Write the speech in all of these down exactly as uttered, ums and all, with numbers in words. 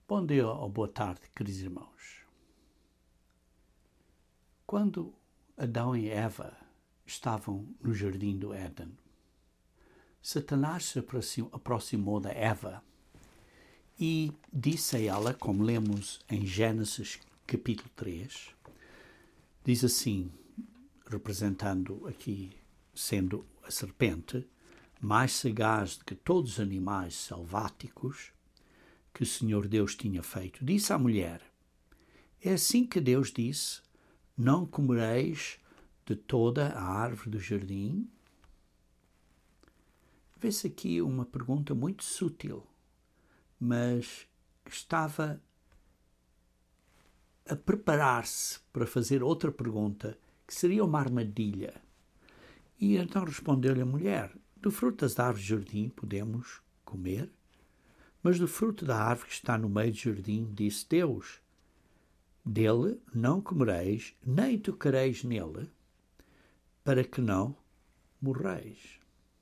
Bom dia ou boa tarde, queridos irmãos. Quando Adão e Eva estavam no jardim do Éden, Satanás se aproximou da Eva e disse a ela, como lemos em Gênesis capítulo três, diz assim, representando aqui, sendo a serpente, mais sagaz do que todos os animais selváticos que o Senhor Deus tinha feito, disse à mulher, é assim que Deus disse, não comereis de toda a árvore do jardim? Vê-se aqui uma pergunta muito sutil, mas estava a preparar-se para fazer outra pergunta, que seria uma armadilha. E então respondeu-lhe a mulher, do fruto das árvores do jardim podemos comer? Mas do fruto da árvore que está no meio do jardim, disse Deus, dele não comereis, nem tocareis nele, para que não morreis.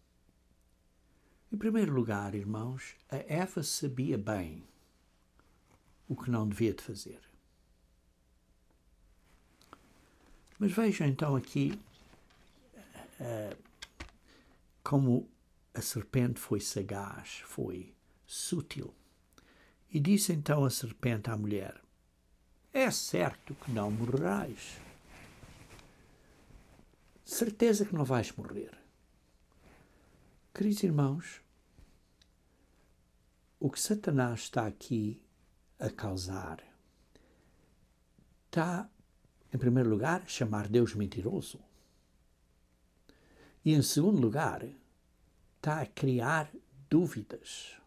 Em primeiro lugar, irmãos, a Eva sabia bem o que não devia de fazer. Mas vejam então aqui uh, como a serpente foi sagaz, foi sutil. E disse então a serpente à mulher, é certo que não morrerás. Certeza que não vais morrer. Queridos irmãos, o que Satanás está aqui a causar está, em primeiro lugar, a chamar Deus mentiroso. E, em segundo lugar, está a criar dúvidas,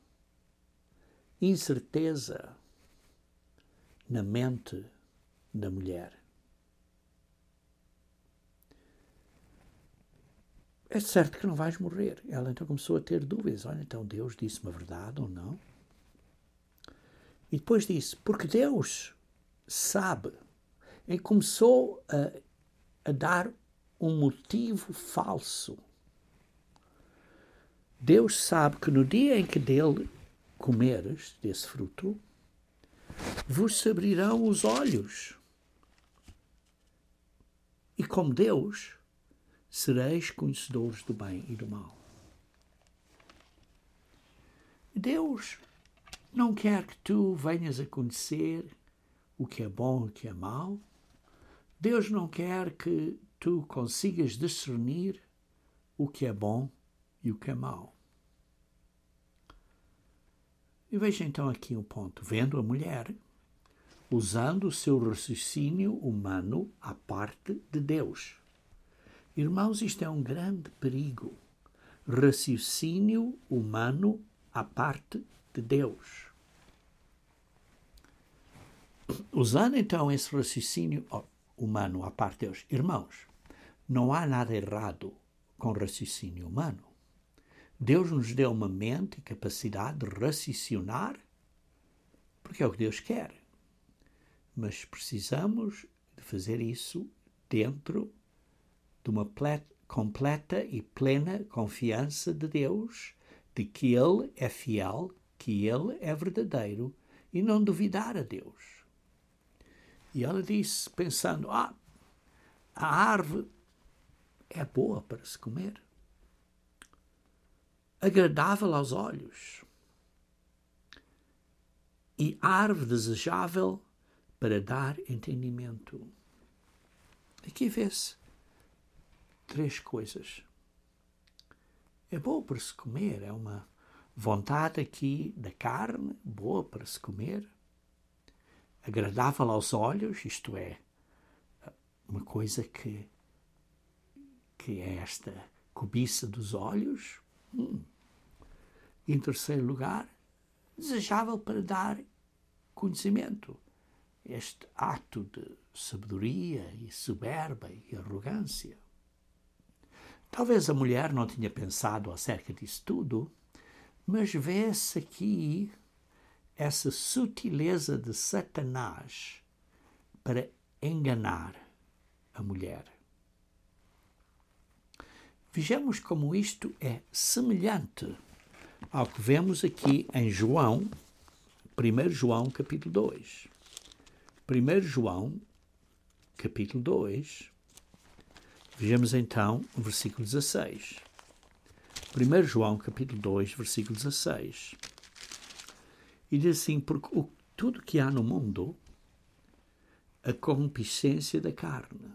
incerteza na mente da mulher. É certo que não vais morrer. Ela então começou a ter dúvidas. Olha, então Deus disse-me a verdade ou não? E depois disse, porque Deus sabe. E começou a, a dar um motivo falso. Deus sabe que no dia em que dele comeres desse fruto, vos se abrirão os olhos. E como Deus, sereis conhecedores do bem e do mal. Deus não quer que tu venhas a conhecer o que é bom e o que é mau. Deus não quer que tu consigas discernir o que é bom e o que é mau. E veja então aqui um ponto. Vendo a mulher, usando o seu raciocínio humano à parte de Deus. Irmãos, isto é um grande perigo. Raciocínio humano à parte de Deus. Usando então esse raciocínio humano à parte de Deus, irmãos, não há nada errado com raciocínio humano. Deus nos deu uma mente e capacidade de raciocinar, porque é o que Deus quer. Mas precisamos de fazer isso dentro de uma completa e plena confiança de Deus, de que Ele é fiel, que Ele é verdadeiro, e não duvidar a Deus. E ela disse, pensando, ah, a árvore é boa para se comer, agradável aos olhos e árvore desejável para dar entendimento. Aqui vê-se três coisas. É boa para se comer, é uma vontade aqui da carne, boa para se comer, agradável aos olhos, isto é, uma coisa que, que é esta cobiça dos olhos. Hum. Em terceiro lugar, desejável para dar conhecimento. Este ato de sabedoria e soberba e arrogância. Talvez a mulher não tinha pensado acerca disso tudo, mas vê-se aqui essa sutileza de Satanás para enganar a mulher. Vejamos como isto é semelhante ao que vemos aqui em João, primeiro João, capítulo dois. primeiro João, capítulo dois. Vejamos então o versículo dezasseis. primeiro João, capítulo dois, versículo dezasseis. E diz assim, porque o, tudo que há no mundo, a concupiscência da carne,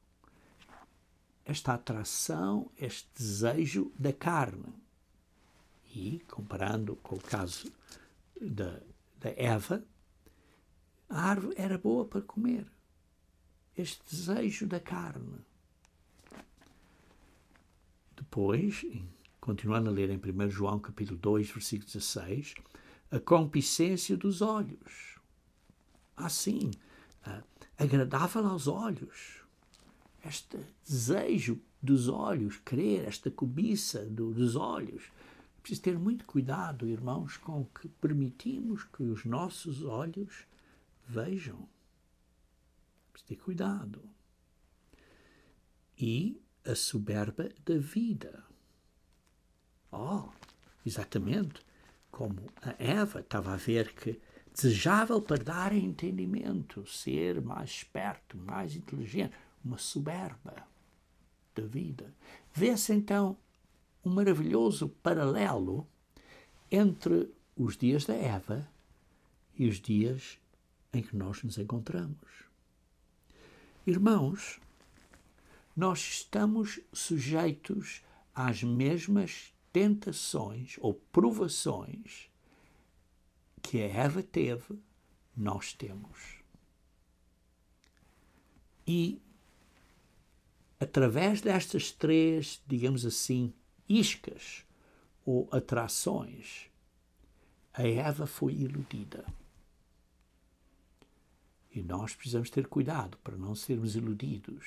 esta atração, este desejo da carne. E, comparando com o caso da, da Eva, a árvore era boa para comer. Este desejo da carne. Depois, continuando a ler em primeiro João, capítulo dois, versículo dezasseis, a concupiscência dos olhos. Assim, agradável aos olhos. Este desejo dos olhos, querer, esta cobiça do, dos olhos. É preciso ter muito cuidado, irmãos, com o que permitimos que os nossos olhos vejam. É preciso ter cuidado. E a soberba da vida. Oh, exatamente como a Eva estava a ver que desejável para dar entendimento, ser mais esperto, mais inteligente, uma soberba da vida. Vê-se então um maravilhoso paralelo entre os dias da Eva e os dias em que nós nos encontramos. Irmãos, nós estamos sujeitos às mesmas tentações ou provações que a Eva teve, nós temos. E, através destas três, digamos assim, iscas ou atrações, a Eva foi iludida. E nós precisamos ter cuidado para não sermos iludidos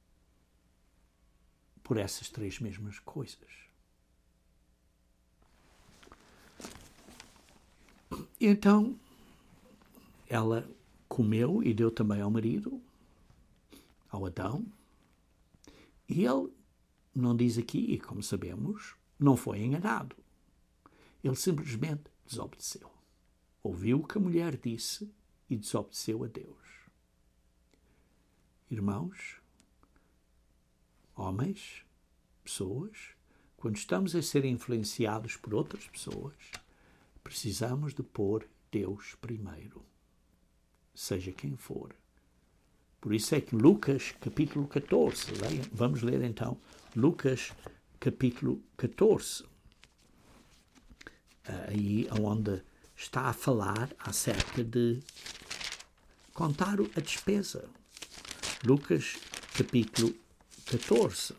por essas três mesmas coisas. E então, ela comeu e deu também ao marido, ao Adão, e ele, não diz aqui, e como sabemos, não foi enganado. Ele simplesmente desobedeceu. Ouviu o que a mulher disse e desobedeceu a Deus. Irmãos, homens, pessoas, quando estamos a ser influenciados por outras pessoas, precisamos de pôr Deus primeiro, seja quem for. Por isso é que Lucas, capítulo catorze, leia, vamos ler então Lucas, capítulo catorze, aí onde está a falar acerca de contar a despesa. Lucas, capítulo catorze.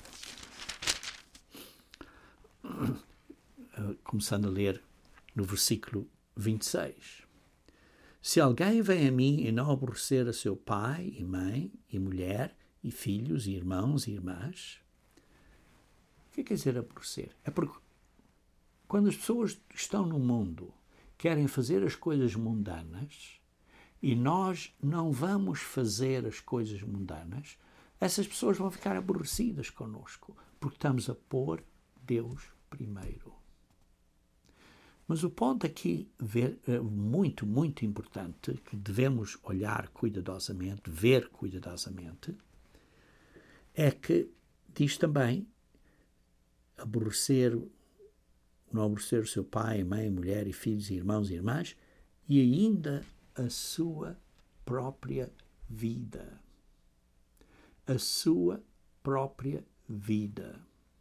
Começando a ler no versículo vinte e seis. Se alguém vem a mim e não aborrecer a seu pai e mãe e mulher e filhos e irmãos e irmãs, o que quer dizer aborrecer? É porque quando as pessoas estão no mundo, querem fazer as coisas mundanas e nós não vamos fazer as coisas mundanas, essas pessoas vão ficar aborrecidas connosco, porque estamos a pôr Deus primeiro. Mas o ponto aqui, ver, muito, muito importante, que devemos olhar cuidadosamente, ver cuidadosamente, é que diz também aborrecer, não aborrecer o seu pai, mãe, mulher e filhos, e irmãos e irmãs, e ainda a sua própria vida. A sua própria vida.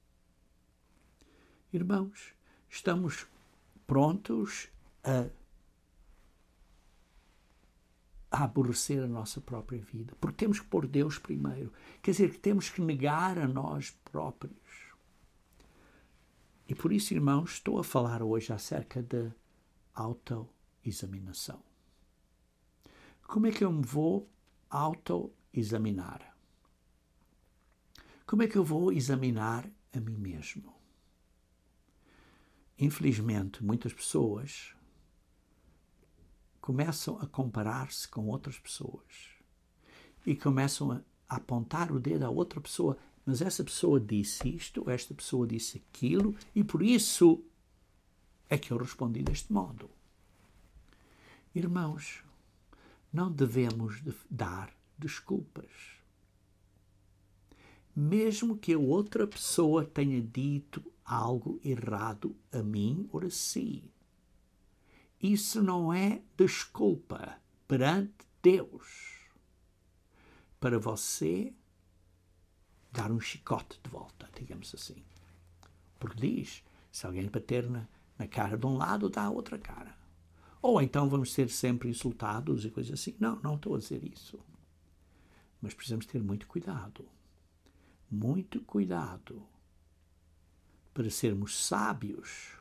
Irmãos, estamos prontos a, a aborrecer a nossa própria vida, porque temos que pôr Deus primeiro. Quer dizer, que temos que negar a nós próprios. E por isso, irmãos, estou a falar hoje acerca de autoexaminação. Como é que eu me vou autoexaminar? Como é que eu vou examinar a mim mesmo? Infelizmente, muitas pessoas começam a comparar-se com outras pessoas e começam a apontar o dedo a outra pessoa. Mas essa pessoa disse isto, esta pessoa disse aquilo, e por isso é que eu respondi deste modo. Irmãos, não devemos de dar desculpas. Mesmo que a outra pessoa tenha dito algo errado a mim ou a si, isso não é desculpa perante Deus para você dar um chicote de volta, digamos assim. Porque diz, se alguém bater na, na cara de um lado, dá a outra cara. Ou então vamos ser sempre insultados e coisas assim. Não, não estou a dizer isso. Mas precisamos ter muito cuidado. Muito cuidado para sermos sábios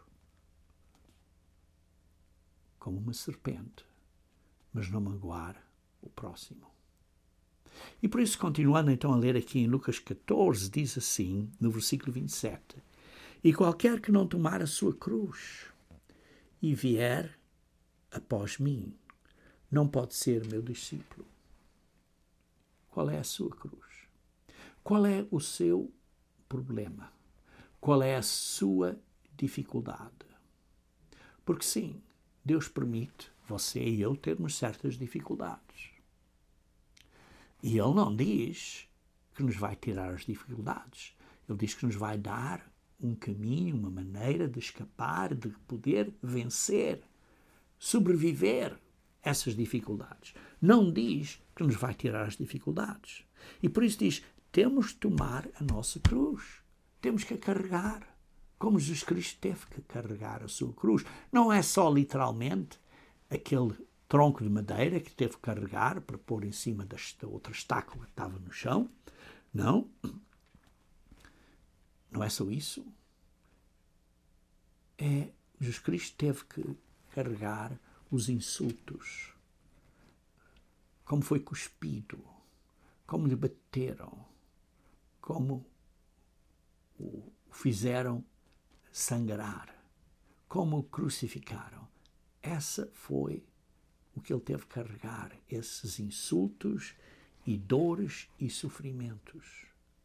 como uma serpente, mas não magoar o próximo. E por isso, continuando então a ler aqui em Lucas catorze, diz assim, no versículo vinte e sete, e qualquer que não tomar a sua cruz e vier após mim, não pode ser meu discípulo. Qual é a sua cruz? Qual é o seu problema? Qual é a sua dificuldade? Porque sim, Deus permite você e eu termos certas dificuldades. E Ele não diz que nos vai tirar as dificuldades. Ele diz que nos vai dar um caminho, uma maneira de escapar, de poder vencer, sobreviver essas dificuldades. Não diz que nos vai tirar as dificuldades. E por isso diz, temos de tomar a nossa cruz. Temos que a carregar. Como Jesus Cristo teve que carregar a sua cruz. Não é só literalmente aquele tronco de madeira que teve que carregar para pôr em cima da outra estaca que estava no chão. Não. Não é só isso. É, Jesus Cristo teve que carregar os insultos. Como foi cuspido. Como lhe bateram. Como o fizeram sangrar. Como o crucificaram. Essa foi o que ele teve que carregar, esses insultos e dores e sofrimentos.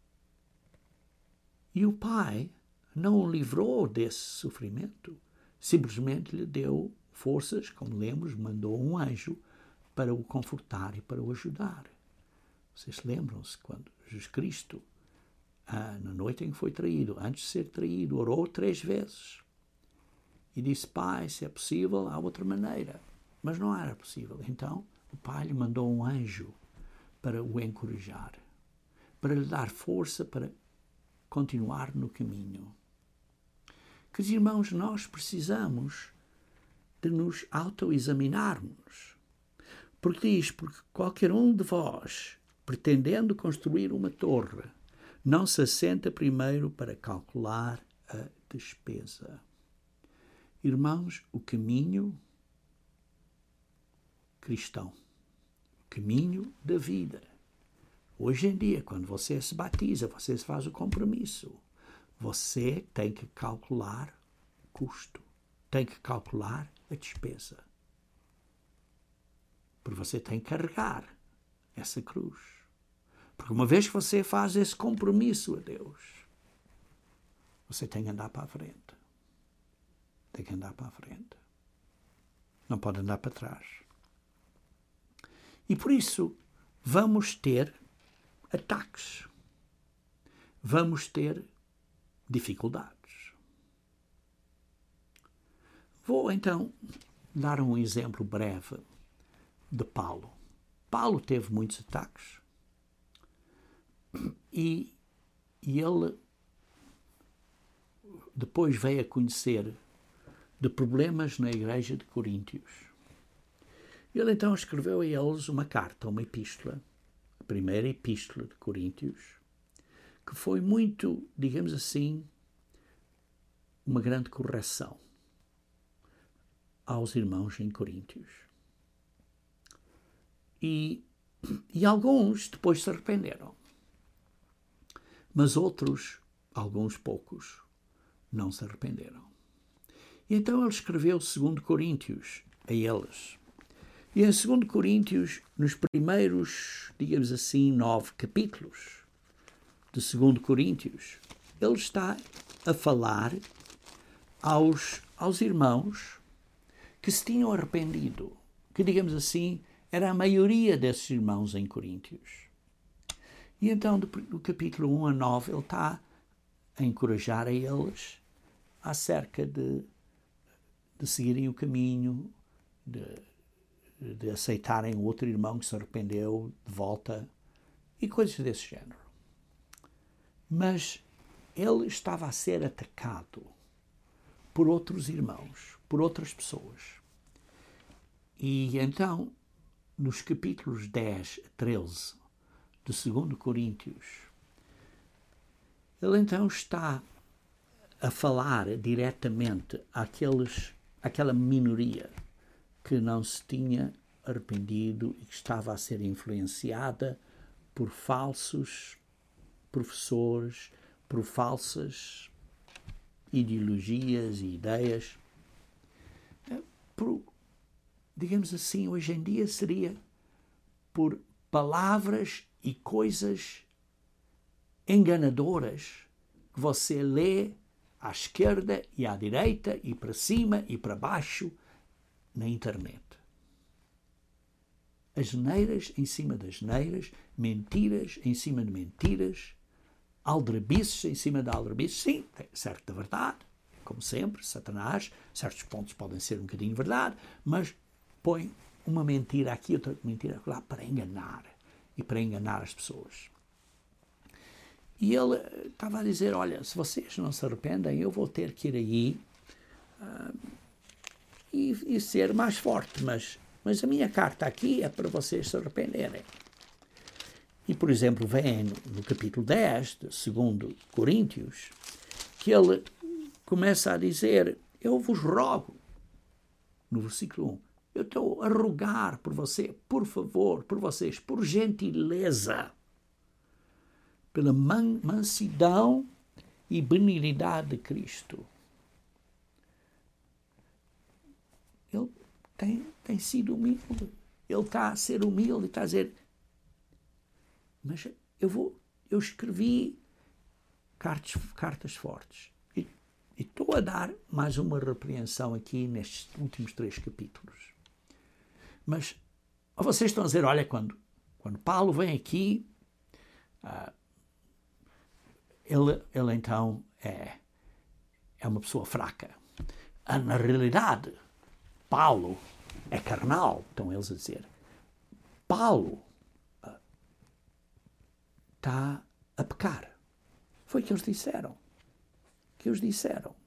E o Pai não o livrou desse sofrimento, simplesmente lhe deu forças, como lemos, mandou um anjo para o confortar e para o ajudar. Vocês lembram-se quando Jesus Cristo, ah, na noite em que foi traído, antes de ser traído, orou três vezes e disse, Pai, se é possível, há outra maneira. Mas não era possível. Então, o Pai lhe mandou um anjo para o encorajar, para lhe dar força para continuar no caminho. Queridos irmãos, nós precisamos de nos autoexaminarmos. Porque diz, porque qualquer um de vós, pretendendo construir uma torre, não se assenta primeiro para calcular a despesa. Irmãos, o caminho cristão, o caminho da vida. Hoje em dia, quando você se batiza, você faz o compromisso, você tem que calcular o custo, tem que calcular a despesa. Porque você tem que carregar essa cruz. Porque uma vez que você faz esse compromisso a Deus, você tem que andar para a frente. Tem que andar para a frente. Não pode andar para trás. E por isso, vamos ter ataques. Vamos ter dificuldades. Vou, então, dar um exemplo breve de Paulo. Paulo teve muitos ataques e, e ele depois veio a conhecer de problemas na igreja de Coríntios. Ele então escreveu a eles uma carta, uma epístola, a primeira epístola de Coríntios, que foi muito, digamos assim, uma grande correção aos irmãos em Coríntios. E, e alguns depois se arrependeram. Mas outros, alguns poucos, não se arrependeram. E então ele escreveu segundo Coríntios a eles. E em segundo Coríntios, nos primeiros, digamos assim, nove capítulos de segundo Coríntios, ele está a falar aos, aos irmãos que se tinham arrependido, que, digamos assim, era a maioria desses irmãos em Coríntios. E então, do, do capítulo um a nove, ele está a encorajar a eles acerca de, de seguirem o caminho, de, de aceitarem o outro irmão que se arrependeu de volta e coisas desse género. Mas ele estava a ser atacado por outros irmãos, por outras pessoas. E então, nos capítulos dez a treze de segundo Coríntios, ele então está a falar diretamente àqueles, àquela minoria que não se tinha arrependido e que estava a ser influenciada por falsos professores, por falsas ideologias e ideias. Por, digamos assim, hoje em dia seria por palavras e coisas enganadoras que você lê à esquerda e à direita e para cima e para baixo na internet. Asneiras em cima das asneiras, mentiras em cima de mentiras, aldrabices em cima de aldrabices. Sim, é certo da verdade, como sempre, Satanás, certos pontos podem ser um bocadinho verdade, mas põe uma mentira aqui, outra mentira lá para enganar e para enganar as pessoas. E ele estava a dizer, olha, se vocês não se arrependem, eu vou ter que ir aí uh, e, e ser mais forte, mas, mas a minha carta aqui é para vocês se arrependerem. E, por exemplo, vem no, no capítulo dez de segundo Coríntios, que ele começa a dizer, eu vos rogo, no versículo um, eu estou a rogar por você, por favor, por vocês, por gentileza, pela man- mansidão e benignidade de Cristo. Ele tem, tem sido humilde. Ele está a ser humilde e está a dizer, mas eu vou, eu escrevi cartas, cartas fortes e, e estou a dar mais uma repreensão aqui nestes últimos três capítulos. Mas vocês estão a dizer, olha, quando, quando Paulo vem aqui, uh, ele, ele então é, é uma pessoa fraca. Ah, na realidade, Paulo é carnal, estão eles a dizer. Paulo uh, está a pecar. Foi o que eles disseram. Que eles disseram.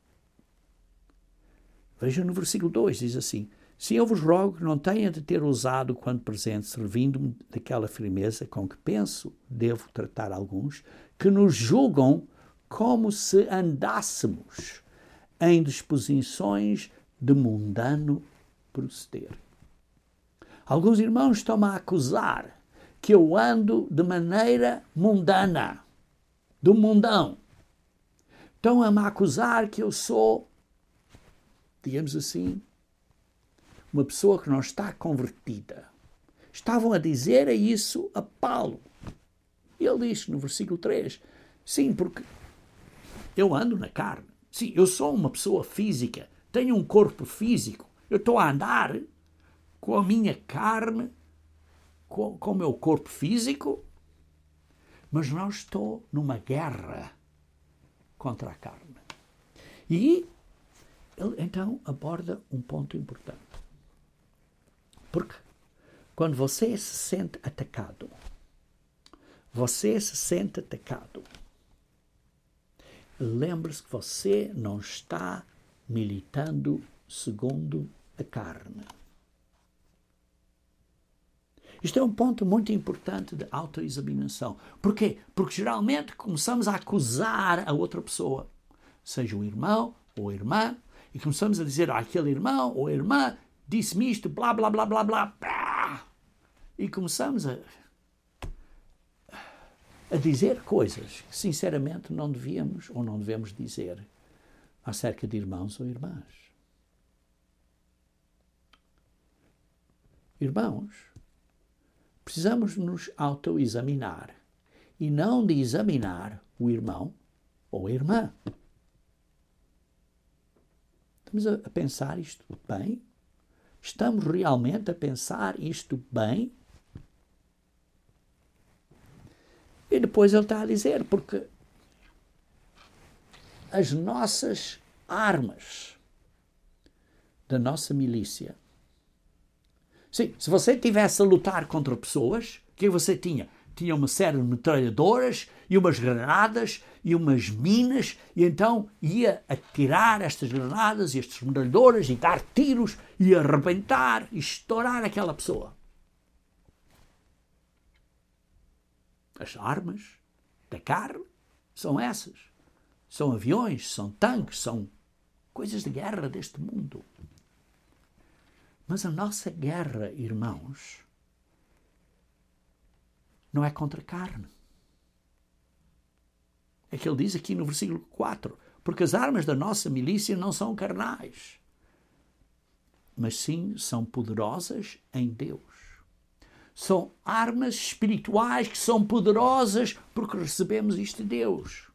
Vejam no versículo dois, diz assim, se eu vos rogo que não tenha de ter usado quando presente, servindo-me daquela firmeza com que penso devo tratar alguns, que nos julgam como se andássemos em disposições de mundano proceder. Alguns irmãos estão a acusar que eu ando de maneira mundana, do mundão. Estão a me acusar que eu sou, digamos assim, uma pessoa que não está convertida. Estavam a dizer isso a Paulo. Ele diz no versículo três, sim, porque eu ando na carne. Sim, eu sou uma pessoa física, tenho um corpo físico. Eu estou a andar com a minha carne, com, com o meu corpo físico, mas não estou numa guerra contra a carne. E ele então aborda um ponto importante. Porque quando você se sente atacado, você se sente atacado, lembre-se que você não está militando segundo a carne. Isto é um ponto muito importante de autoexaminação. Por quê? Porque geralmente começamos a acusar a outra pessoa, seja o irmão ou a irmã, e começamos a dizer, ah, aquele irmão ou a irmã disse-me isto, blá, blá, blá, blá, blá, blá. E começamos a, a dizer coisas que, sinceramente, não devíamos ou não devemos dizer acerca de irmãos ou irmãs. Irmãos, precisamos nos autoexaminar e não de examinar o irmão ou a irmã. Estamos a, a pensar isto bem? Estamos realmente a pensar isto bem? E depois ele está a dizer, porque as nossas armas da nossa milícia. Sim, se você estivesse a lutar contra pessoas, o que você tinha? Tinha uma série de metralhadoras e umas granadas e umas minas, e então ia atirar estas granadas e estas metralhadoras e dar tiros e arrebentar e estourar aquela pessoa. As armas da carne são essas. São aviões, são tanques, são coisas de guerra deste mundo. Mas a nossa guerra, irmãos, não é contra a carne. É que ele diz aqui no versículo quatro, porque as armas da nossa milícia não são carnais, mas sim são poderosas em Deus. São armas espirituais que são poderosas porque recebemos isto de Deus.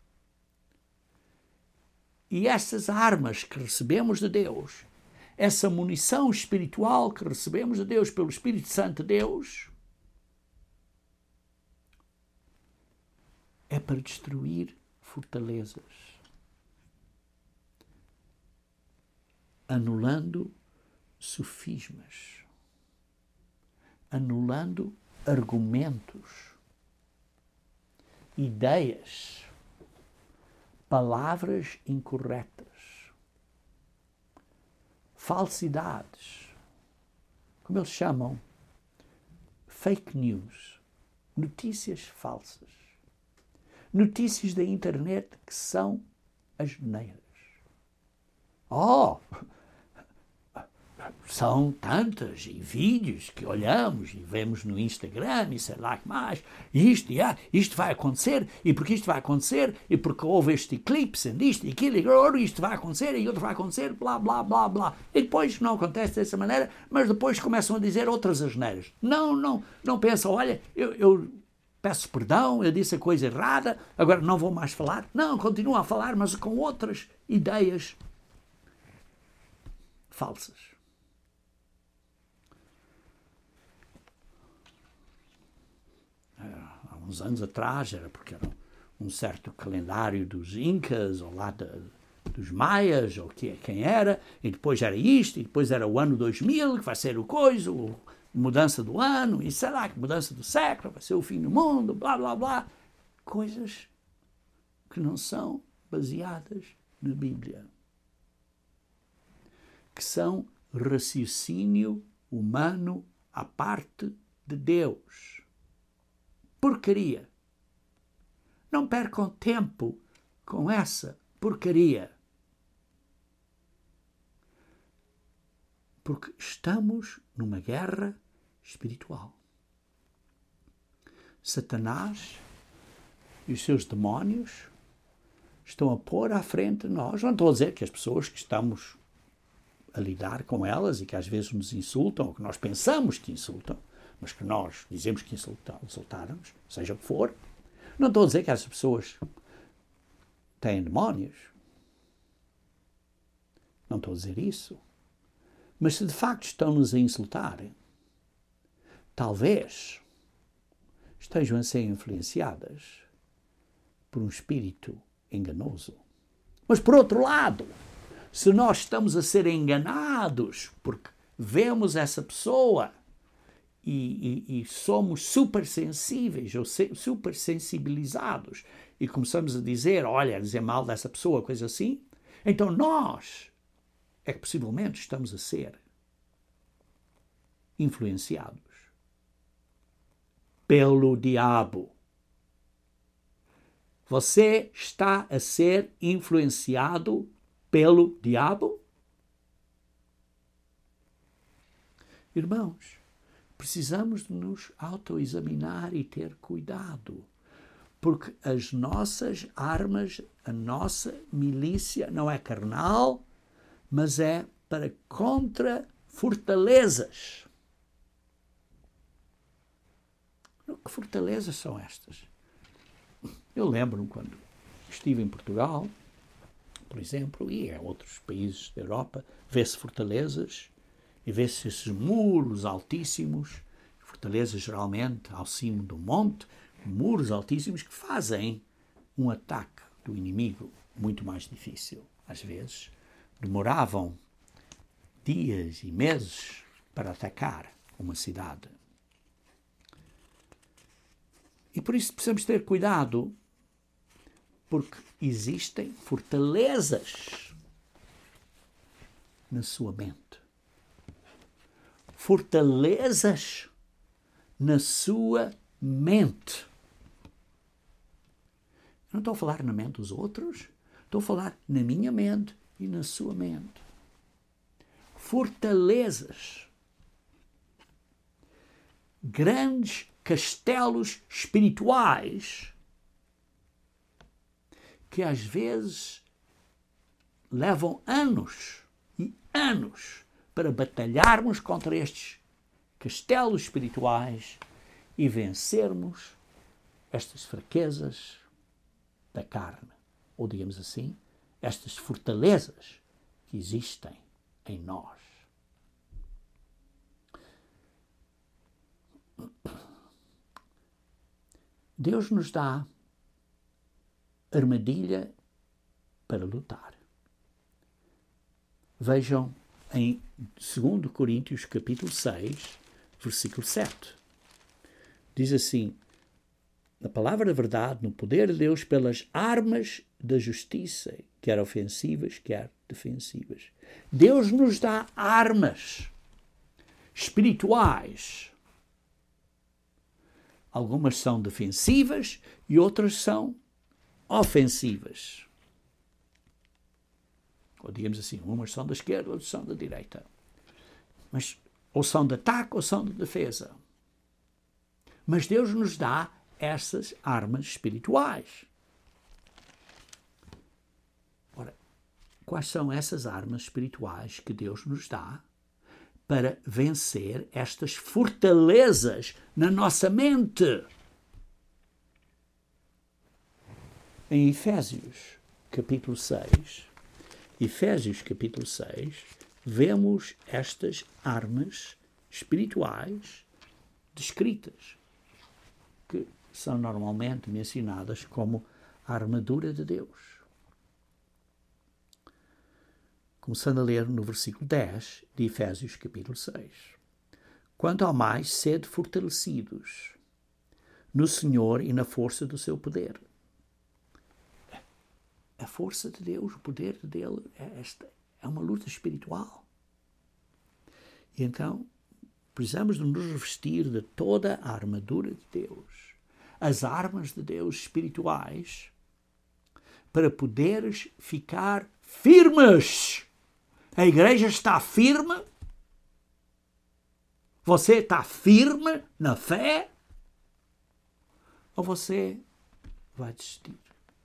E essas armas que recebemos de Deus, essa munição espiritual que recebemos de Deus pelo Espírito Santo de Deus, é para destruir fortalezas, anulando sofismas, anulando argumentos, ideias, palavras incorretas, falsidades, como eles chamam, fake news, notícias falsas, notícias da internet que são asneiras. Oh! São tantas e vídeos que olhamos e vemos no Instagram e sei lá que mais, isto e ah, isto vai acontecer, e porque isto vai acontecer, e porque houve este eclipse, e isto e aquilo, e isto vai acontecer, e outro vai acontecer, blá, blá, blá, blá. E depois não acontece dessa maneira, mas depois começam a dizer outras asneiras. Não, não, não pensam, olha, eu, eu peço perdão, eu disse a coisa errada, agora não vou mais falar. Não, continuam a falar, mas com outras ideias falsas. Há uns anos atrás, era porque era um certo calendário dos Incas, ou lá de, dos Maias, ou que, quem era, e depois era isto, e depois era o ano dois mil, que vai ser o coisa, o mudança do ano, e sei lá, que mudança do século, vai ser o fim do mundo, blá, blá, blá. Coisas que não são baseadas na Bíblia. Que são raciocínio humano à parte de Deus. Porcaria. Não percam tempo com essa porcaria. Porque estamos numa guerra espiritual. Satanás e os seus demónios estão a pôr à frente de nós. Não estou a dizer que as pessoas que estamos a lidar com elas e que às vezes nos insultam, ou que nós pensamos que insultam, mas que nós dizemos que insultaram-nos, seja o que for. Não estou a dizer que essas pessoas têm demónios. Não estou a dizer isso. Mas se de facto estão-nos a insultar, talvez estejam a ser influenciadas por um espírito enganoso. Mas por outro lado, se nós estamos a ser enganados porque vemos essa pessoa e, e, e somos super sensíveis ou se, super sensibilizados e começamos a dizer, olha, a dizer mal dessa pessoa, coisa assim, então nós é que possivelmente estamos a ser influenciados pelo diabo. Você está a ser influenciado pelo diabo? Irmãos, precisamos de nos autoexaminar e ter cuidado, porque as nossas armas, a nossa milícia não é carnal, mas é para contra fortalezas. Que fortalezas são estas? Eu lembro-me quando estive em Portugal, por exemplo, e em outros países da Europa, vê-se fortalezas e vê-se esses muros altíssimos, fortalezas geralmente ao cimo do monte, muros altíssimos que fazem um ataque do inimigo muito mais difícil. Às vezes, demoravam dias e meses para atacar uma cidade. E por isso precisamos ter cuidado, porque existem fortalezas na sua mente. Fortalezas na sua mente. Eu não estou a falar na mente dos outros, estou a falar na minha mente e na sua mente. Fortalezas. Grandes castelos espirituais que às vezes levam anos e anos para batalharmos contra estes castelos espirituais e vencermos estas fraquezas da carne, ou digamos assim, estas fortalezas que existem em nós. Deus nos dá armadilha para lutar. Vejam em dois Coríntios capítulo seis, versículo sete. Diz assim: na palavra da verdade, no poder de Deus, pelas armas da justiça, quer ofensivas, quer defensivas. Deus nos dá armas espirituais. Algumas são defensivas e outras são ofensivas. Ou digamos assim, umas são da esquerda, outras são da direita. Mas ou são de ataque ou são de defesa. Mas Deus nos dá essas armas espirituais. Ora, quais são essas armas espirituais que Deus nos dá para vencer estas fortalezas na nossa mente? Em Efésios, capítulo seis, Efésios, capítulo seis, vemos estas armas espirituais descritas, que são normalmente mencionadas como a armadura de Deus. Começando a ler no versículo dez de Efésios capítulo seis. Quanto ao mais, sede fortalecidos no Senhor e na força do seu poder. A força de Deus, o poder dele, é, esta, é uma luta espiritual. E então, precisamos de nos revestir de toda a armadura de Deus, as armas de Deus espirituais, para poderes ficar firmes. A igreja está firme? Você está firme na fé? Ou você vai desistir?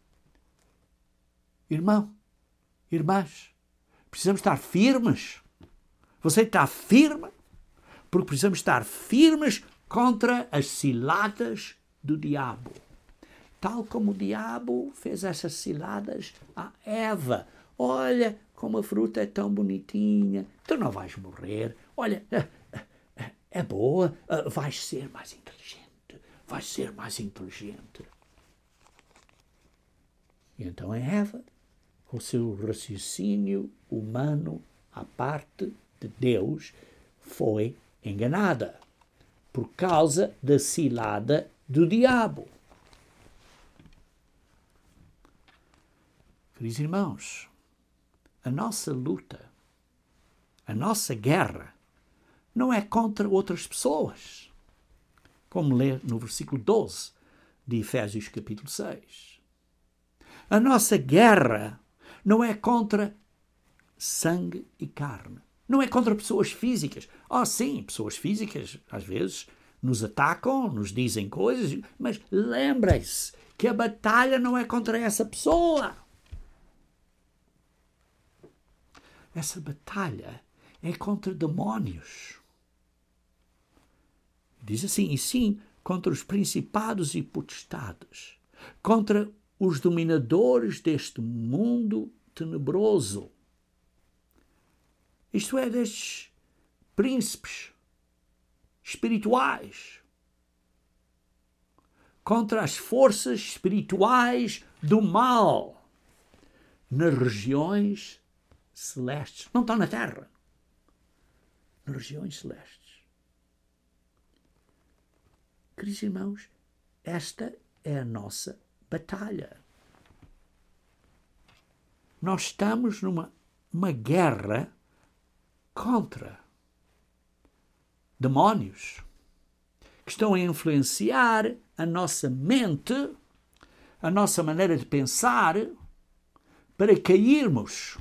Irmão, irmãs, precisamos estar firmes. Você está firme? Porque precisamos estar firmes contra as ciladas do diabo. Tal como o diabo fez essas ciladas a Eva. Olha como a fruta é tão bonitinha, tu não vais morrer. Olha, é boa, vais ser mais inteligente, vais ser mais inteligente. E então a Eva, com o seu raciocínio humano à parte de Deus, foi enganada por causa da cilada do diabo. Queridos irmãos, a nossa luta, a nossa guerra, não é contra outras pessoas, como lê no versículo doze de Efésios capítulo seis. A nossa guerra não é contra sangue e carne. Não é contra pessoas físicas. Oh, sim, pessoas físicas, às vezes, nos atacam, nos dizem coisas, mas lembrem-se que a batalha não é contra essa pessoa. Essa batalha é contra demónios. Diz assim, e sim, contra os principados e potestades, contra os dominadores deste mundo tenebroso. Isto é, destes príncipes espirituais, contra as forças espirituais do mal nas regiões celestes. Não estão na terra, nas regiões celestes. Queridos irmãos, esta é a nossa batalha. Nós estamos numa uma guerra contra demónios que estão a influenciar a nossa mente, a nossa maneira de pensar, para cairmos.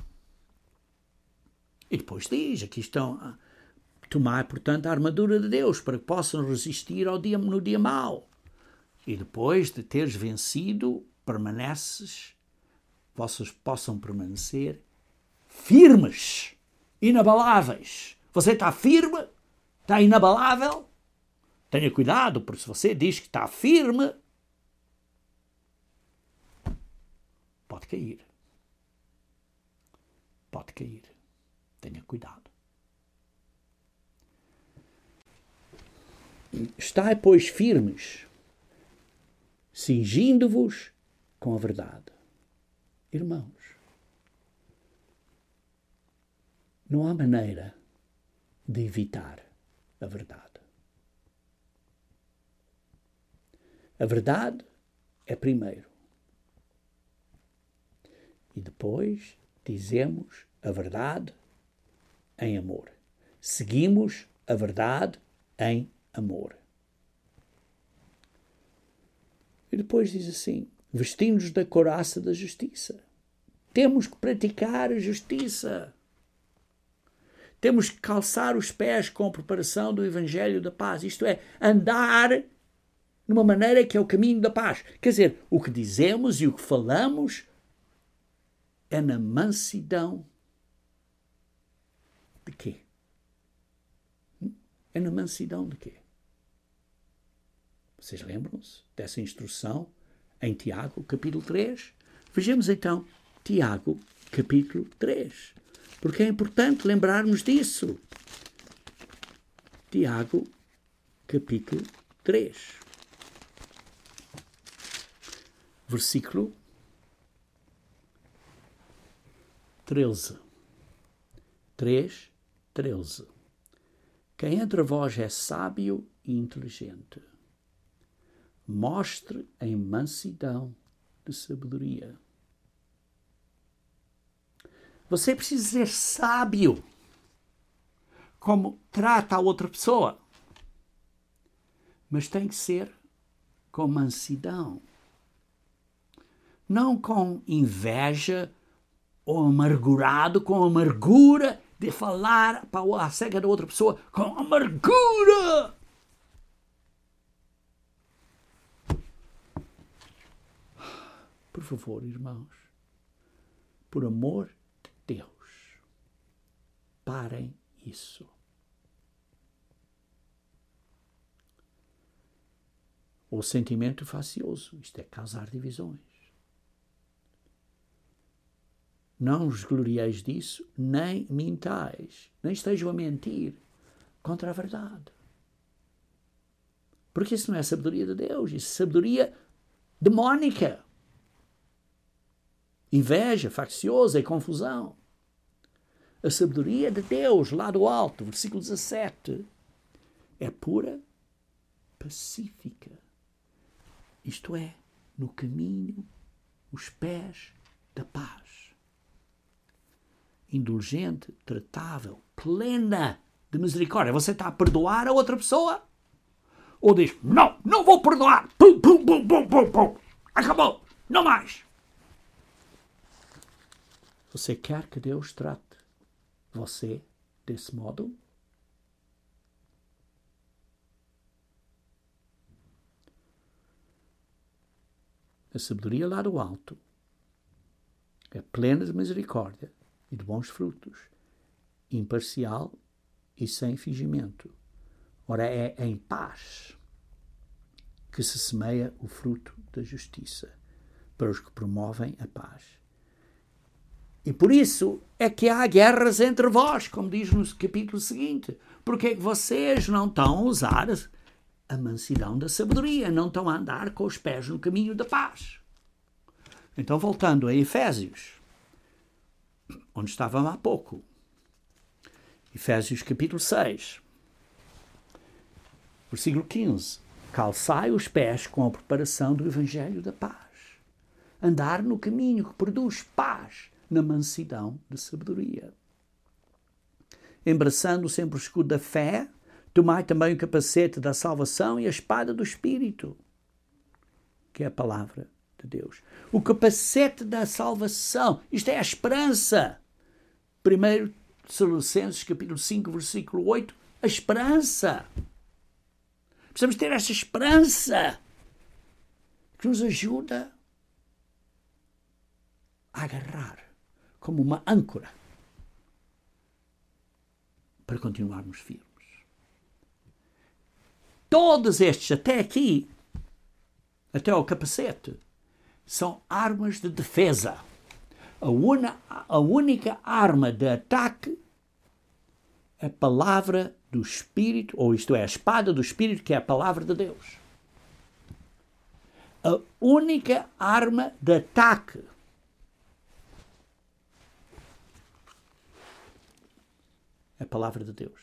E depois diz, aqui estão, tomai, portanto, a armadura de Deus, para que possam resistir ao dia, no dia mau. E depois de teres vencido, permaneces, vocês possam permanecer firmes, inabaláveis. Você está firme? Está inabalável? Tenha cuidado, porque se você diz que está firme, pode cair. Pode cair. Tenha cuidado. Estai, pois, firmes, cingindo-vos com a verdade. Irmãos, não há maneira de evitar a verdade. A verdade é primeiro. E depois dizemos a verdade em amor. Seguimos a verdade em amor. E depois diz assim, vestindo-nos da couraça da justiça. Temos que praticar a justiça. Temos que calçar os pés com a preparação do Evangelho da Paz. Isto é, andar numa maneira que é o caminho da paz. Quer dizer, o que dizemos e o que falamos é na mansidão de quê? É na mansidão de quê? Vocês lembram-se dessa instrução em Tiago, capítulo três? Vejamos então Tiago, capítulo três. Porque é importante lembrarmos disso. Tiago, capítulo três. Versículo treze. três, treze. Quem entre vós é sábio e inteligente, mostre em mansidão de sabedoria. Você precisa ser sábio como trata a outra pessoa, mas tem que ser com mansidão, não com inveja ou amargurado, com amargura de falar para a cega da outra pessoa com amargura. Por favor, irmãos, por amor de Deus, parem isso. O sentimento facioso, isto é causar divisões. Não vos glorieis disso, nem mintais, nem estejam a mentir contra a verdade. Porque isso não é sabedoria de Deus, isso é sabedoria demónica. Inveja facciosa e confusão. A sabedoria de Deus, lá do alto, versículo dezassete, é pura, pacífica. Isto é, no caminho, os pés da paz. Indulgente, tratável, plena de misericórdia. Você está a perdoar a outra pessoa? Ou diz, não, não vou perdoar. Pum, pum, pum, pum, pum, pum. Acabou, não mais. Você quer que Deus trate você desse modo? A sabedoria lá do alto é plena de misericórdia e de bons frutos, imparcial e sem fingimento. Ora, é em paz que se semeia o fruto da justiça para os que promovem a paz. E por isso é que há guerras entre vós, como diz no capítulo seguinte. Porque é que vocês não estão a usar a mansidão da sabedoria, não estão a andar com os pés no caminho da paz. Então, voltando a Efésios, onde estávamos há pouco. Efésios capítulo seis, versículo quinze. Calçai os pés com a preparação do Evangelho da paz. Andar no caminho que produz paz na mansidão de sabedoria. Embraçando sempre o escudo da fé, tomai também o capacete da salvação e a espada do Espírito, que é a palavra de Deus. O capacete da salvação, isto é a esperança. primeiro Tessalonicenses, capítulo cinco, versículo oito, a esperança. Precisamos ter essa esperança que nos ajuda a agarrar como uma âncora para continuarmos firmes. Todos estes, até aqui, até ao capacete, são armas de defesa. A, una, a única arma de ataque é a palavra do Espírito, ou isto é, a espada do Espírito, que é a palavra de Deus. A única arma de ataque é a palavra de Deus,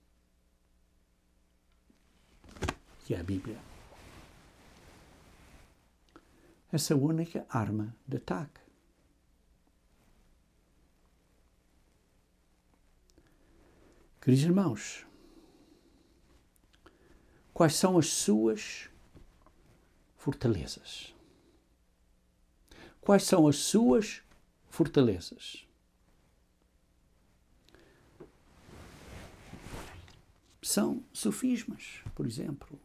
que é a Bíblia. Essa é a única arma de ataque. Queridos irmãos, quais são as suas fortalezas? Quais são as suas fortalezas? São sofismas, por exemplo.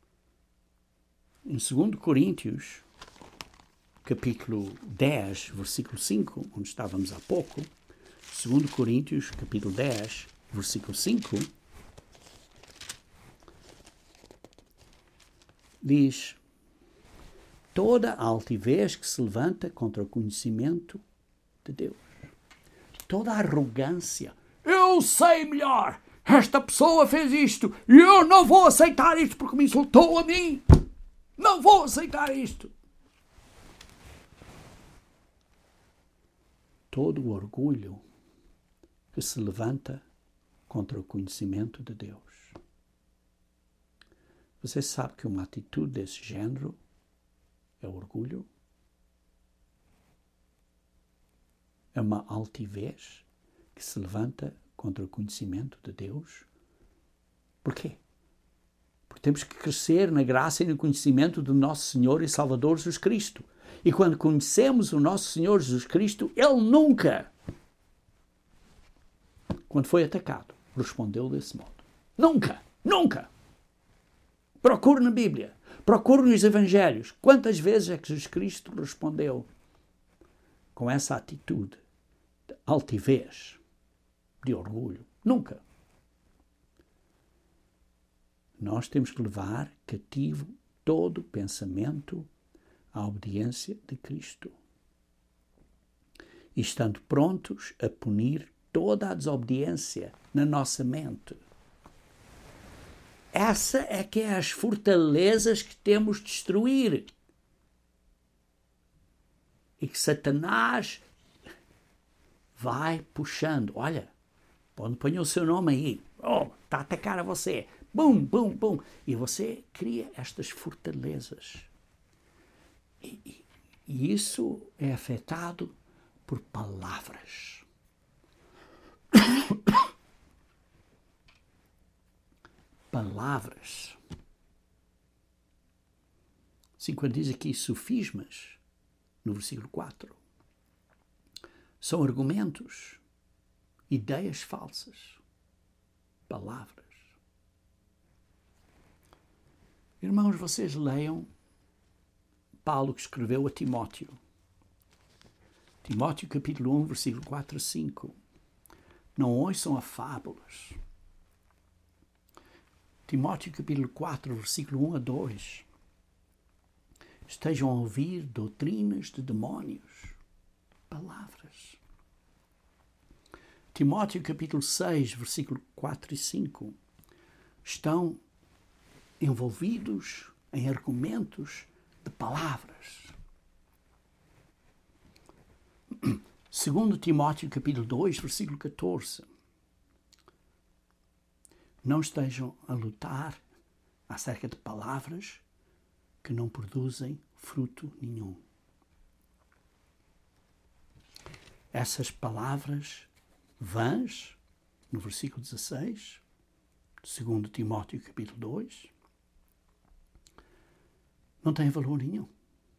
Em segundo Coríntios, capítulo dez, versículo cinco, onde estávamos há pouco, segundo Coríntios, capítulo dez, versículo cinco, diz: toda a altivez que se levanta contra o conhecimento de Deus, toda a arrogância, eu sei melhor, esta pessoa fez isto e eu não vou aceitar isto porque me insultou a mim, não vou aceitar isto. Todo o orgulho que se levanta contra o conhecimento de Deus. Você sabe que uma atitude desse género é orgulho? É uma altivez que se levanta contra o conhecimento de Deus? Por quê? Porque temos que crescer na graça e no conhecimento do nosso Senhor e Salvador Jesus Cristo. E quando conhecemos o nosso Senhor Jesus Cristo, Ele nunca, quando foi atacado, respondeu desse modo. Nunca, nunca. Procure na Bíblia, procure nos Evangelhos. Quantas vezes é que Jesus Cristo respondeu com essa atitude de altivez, de orgulho? Nunca. Nós temos que levar cativo todo pensamento à obediência de Cristo. E estando prontos a punir toda a desobediência na nossa mente. Essa é que é as fortalezas que temos de destruir. E que Satanás vai puxando. Olha, pode pôr o seu nome aí. Oh, está a atacar a você. Bum, bum, bum. E você cria estas fortalezas. E, e, e isso é afetado por palavras. Palavras. Assim, quando diz aqui sofismas, no versículo quatro, são argumentos, ideias falsas, palavras. Irmãos, vocês leiam Paulo que escreveu a Timóteo. Timóteo capítulo um, versículo quatro a cinco. Não ouçam a fábulas. Timóteo capítulo quatro, versículo um a dois. Estejam a ouvir doutrinas de demónios. Palavras. Timóteo capítulo seis, versículo quatro e cinco, estão envolvidos em argumentos de palavras. Segundo Timóteo capítulo dois, versículo catorze, não estejam a lutar acerca de palavras que não produzem fruto nenhum. Essas palavras vãs, no versículo dezesseis, segundo Timóteo capítulo dois, não têm valor nenhum.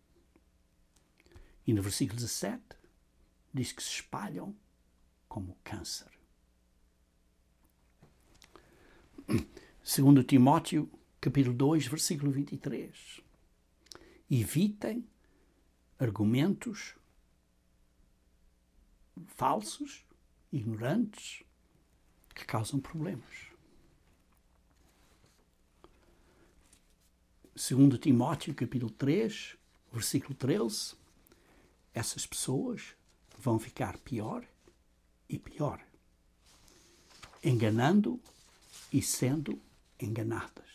E no versículo dezassete, diz que se espalham como câncer. Segundo Timóteo capítulo dois, versículo vinte e três, evitem argumentos falsos, ignorantes, que causam problemas. Segundo Timóteo capítulo três, versículo treze, essas pessoas vão ficar pior e pior, enganando e sendo enganadas.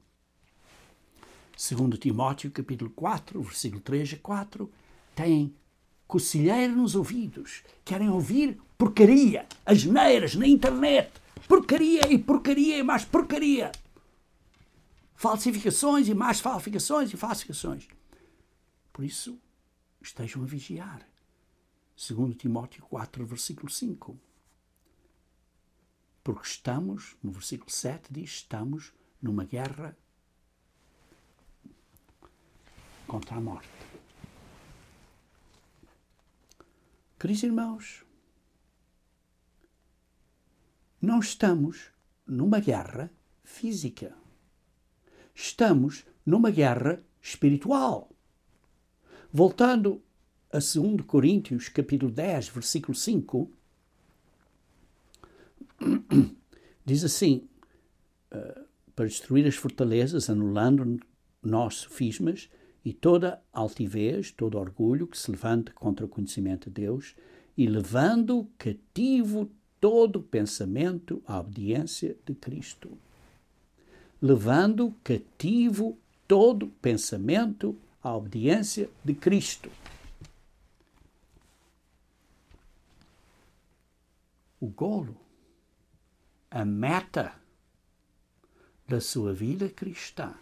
Segundo Timóteo capítulo quatro, versículo três a quatro, têm cocilheira nos ouvidos, querem ouvir porcaria, asneiras na internet, porcaria e porcaria e mais porcaria, falsificações e mais falsificações e falsificações. Por isso, estejam a vigiar. Segundo Timóteo quatro, versículo cinco. Porque estamos, no versículo sete diz, estamos numa guerra contra a morte. Queridos irmãos, não estamos numa guerra física. Estamos numa guerra espiritual. Voltando a segundo Coríntios, capítulo dez, versículo cinco, diz assim, uh, para destruir as fortalezas, anulando nós sofismas e toda altivez, todo orgulho que se levante contra o conhecimento de Deus, e levando cativo todo pensamento à obediência de Cristo. Levando cativo todo pensamento à obediência de Cristo. O golo, a meta da sua vida cristã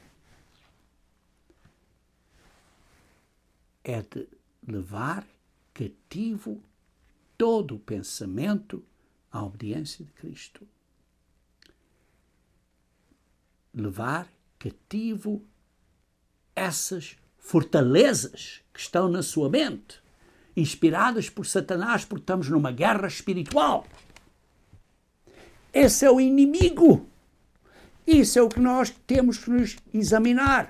é de levar cativo todo o pensamento à obediência de Cristo. Levar cativo essas fortalezas que estão na sua mente, inspiradas por Satanás, porque estamos numa guerra espiritual. Esse é o inimigo. Isso é o que nós temos que nos examinar.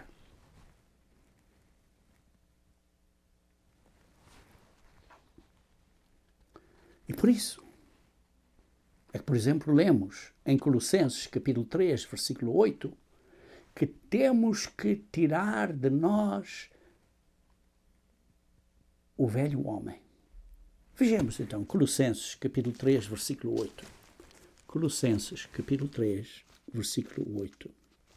E por isso, é que, por exemplo, lemos em Colossenses, capítulo três, versículo oito, que temos que tirar de nós o velho homem. Vejamos então, Colossenses, capítulo três, versículo oito. Colossenses, capítulo três, versículo oito.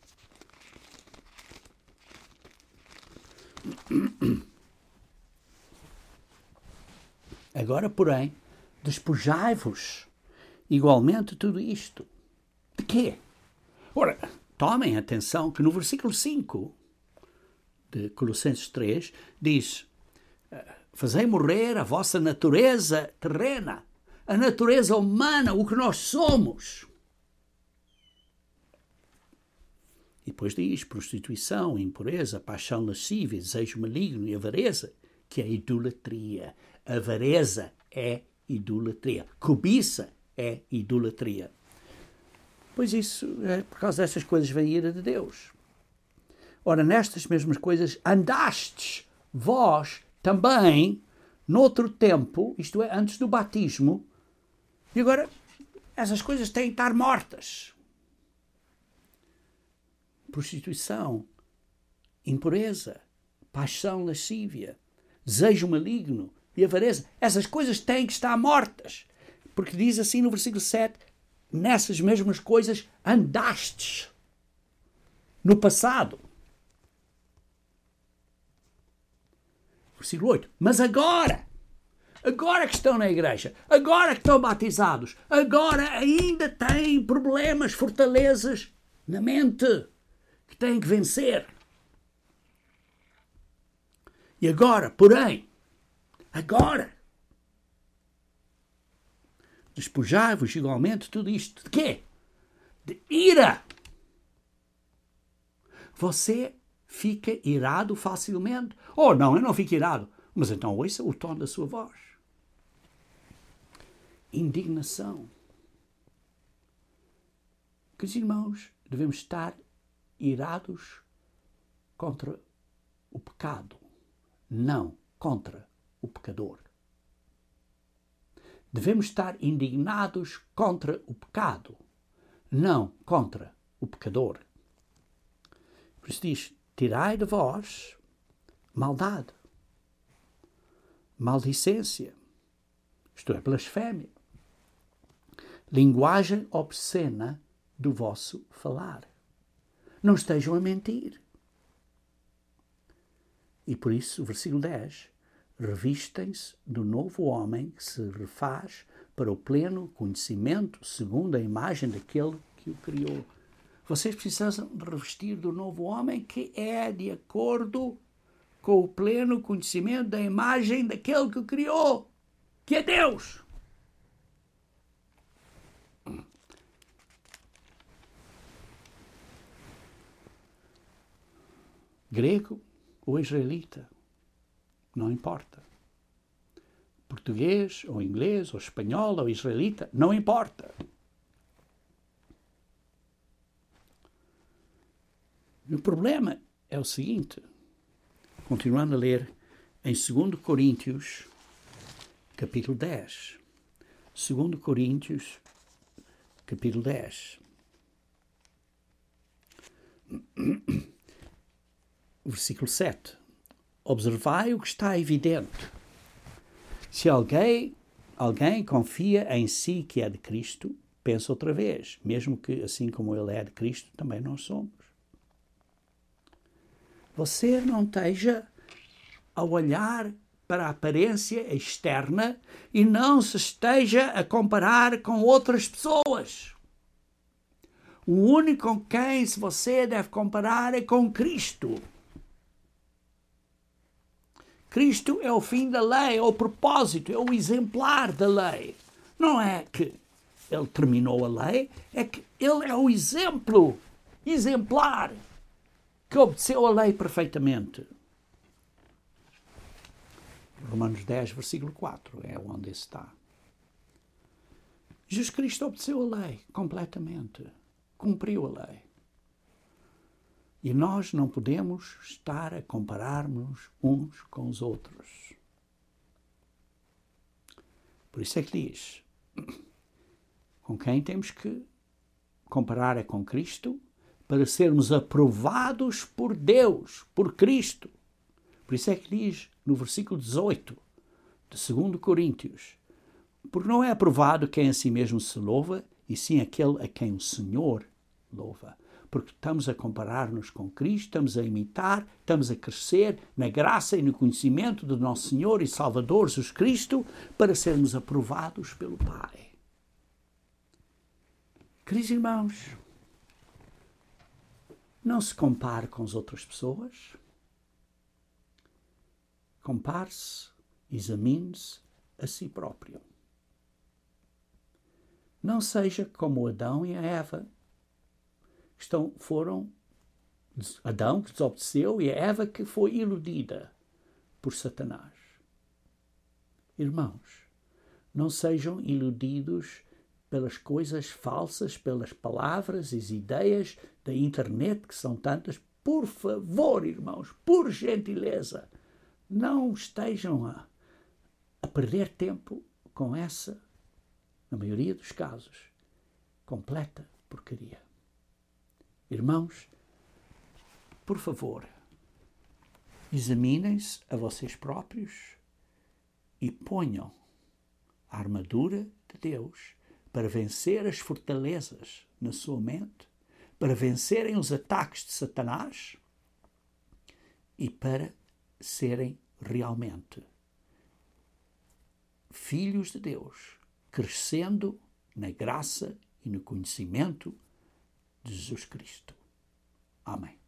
Agora, porém, despojai-vos igualmente tudo isto. De quê? Ora, tomem atenção que no versículo cinco de Colossenses três diz: fazei morrer a vossa natureza terrena, a natureza humana, o que nós somos. E depois diz prostituição, impureza, paixão lascívia, desejo maligno e avareza, que é idolatria. Avareza é idolatria. Cobiça é idolatria. Pois isso, é por causa dessas coisas vem a ira de Deus. Ora, nestas mesmas coisas andastes vós também noutro tempo, isto é, antes do batismo, e agora essas coisas têm que estar mortas. Prostituição, impureza, paixão lascívia, desejo maligno e avareza, essas coisas têm que estar mortas. Porque diz assim no versículo sete, nessas mesmas coisas andastes no passado. Versículo oito, mas agora, agora que estão na igreja, agora que estão batizados, agora ainda têm problemas, fortalezas na mente que têm que vencer. E agora, porém, agora, despojai-vos igualmente tudo isto. De quê? De ira. Você fica irado facilmente? Oh, não, eu não fico irado. Mas então ouça o tom da sua voz. Indignação. Queridos irmãos, devemos estar irados contra o pecado, não contra o pecador. Devemos estar indignados contra o pecado, não contra o pecador. Por isso diz, tirai de vós maldade, maldicência, isto é, blasfémia, linguagem obscena do vosso falar. Não estejam a mentir. E por isso, o versículo dez, revistem-se do novo homem que se refaz para o pleno conhecimento segundo a imagem daquele que o criou. Vocês precisam de revestir do novo homem que é de acordo com o pleno conhecimento da imagem daquele que o criou, que é Deus. Grego ou israelita, não importa. Português ou inglês ou espanhol ou israelita, não importa. E o problema é o seguinte, continuando a ler em dois Coríntios, capítulo dez. dois Coríntios, capítulo dez. Versículo sete. Observai o que está evidente. Se alguém, alguém confia em si que é de Cristo, pensa outra vez, mesmo que assim como ele é de Cristo, também nós somos. Você não esteja a olhar para a aparência externa e não se esteja a comparar com outras pessoas. O único com quem você deve comparar é com Cristo. Cristo é o fim da lei, é o propósito, é o exemplar da lei. Não é que ele terminou a lei, é que ele é o exemplo exemplar que obedeceu a lei perfeitamente. Romanos dez, versículo quatro, é onde está. Jesus Cristo obedeceu a lei completamente, cumpriu a lei. E nós não podemos estar a comparar-nos uns com os outros. Por isso é que diz, com quem temos que comparar é com Cristo, para sermos aprovados por Deus, por Cristo. Por isso é que diz no versículo dezoito de dois Coríntios, porque não é aprovado quem a si mesmo se louva, e sim aquele a quem o Senhor louva. Porque estamos a comparar-nos com Cristo, estamos a imitar, estamos a crescer na graça e no conhecimento do nosso Senhor e Salvador Jesus Cristo para sermos aprovados pelo Pai. Queridos irmãos, não se compare com as outras pessoas. Compare-se, examine-se a si próprio. Não seja como Adão e a Eva. Estão, foram Adão que desobedeceu e a Eva que foi iludida por Satanás. Irmãos, não sejam iludidos pelas coisas falsas, pelas palavras e as ideias da internet, que são tantas. Por favor, irmãos, por gentileza, não estejam a, a perder tempo com essa, na maioria dos casos, completa porcaria. Irmãos, por favor, examinem-se a vocês próprios e ponham a armadura de Deus para vencer as fortalezas na sua mente, para vencerem os ataques de Satanás e para serem realmente filhos de Deus, crescendo na graça e no conhecimento de Jesus Cristo. Amém.